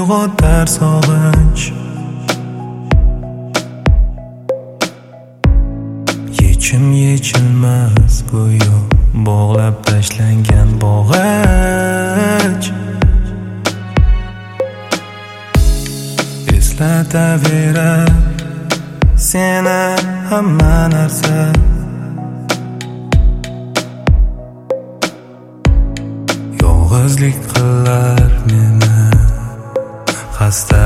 uyg'otar sog'inch. Yechilmas go'yo bog'lab tashlangan bog'ich. Eslataverar seni hamma narsa. Yolg'izlik qilar meni xasta.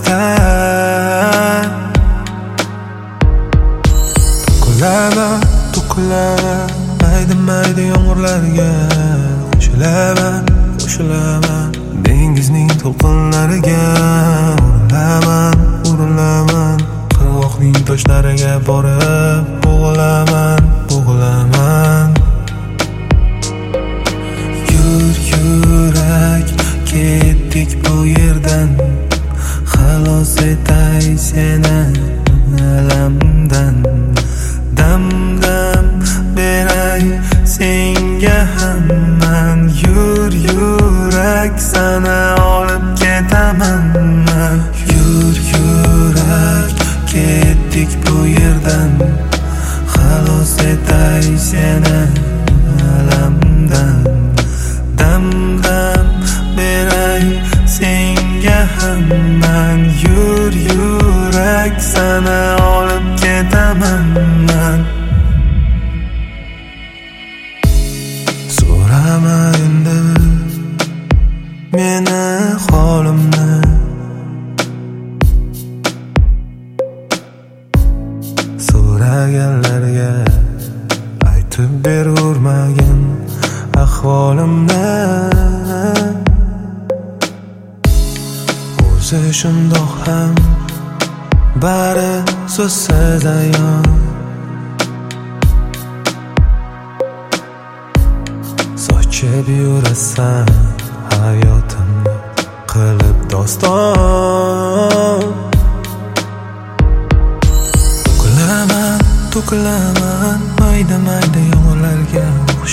To'kilaman mayda yomg'irlarga, qo'shilaman dengizning to'lqinlariga. Urilaman qirg'oqning toshlariga borib bo'g'ilaman. Yurak ketdik bu yerdan, xalos etay seni alamdan. Dam beray senga hamman, yurak sana olib ketaman man. Yurak ketdik bu yerdan, xalos etay seni alamdan. Dam beray senga hamman, yurak sana olib ketaman man. So'rama endi meni holimni, so'raganlarga aytib berurmagin ahvolimni. O'zi shundoq ham bari so'zsiz ayon. Sochib yurasan hayotimni qilib doston. To'kilaman mayda yomg'irlarga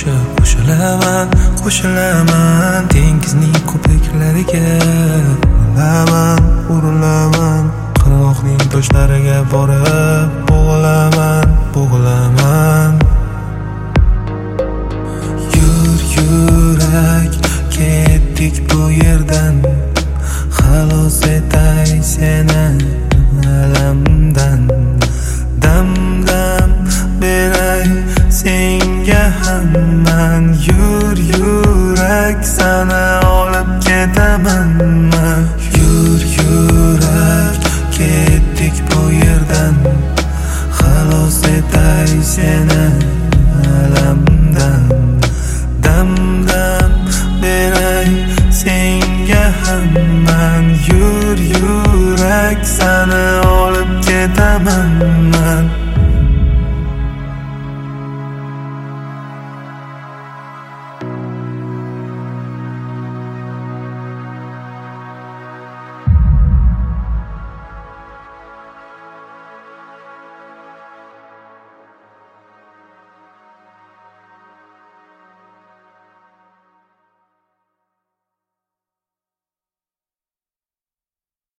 qo'shilaman dengizning ko'priklariga. Urilaman qirg'oqning toshlariga borib bo'g'ilaman. Yurak ketdik bu yerdan, xalos etay seni alamdan. Dam beray senga hamman, yurak sana olib ketaman man. Yurak ketdik bu yerdan, xalos etay seni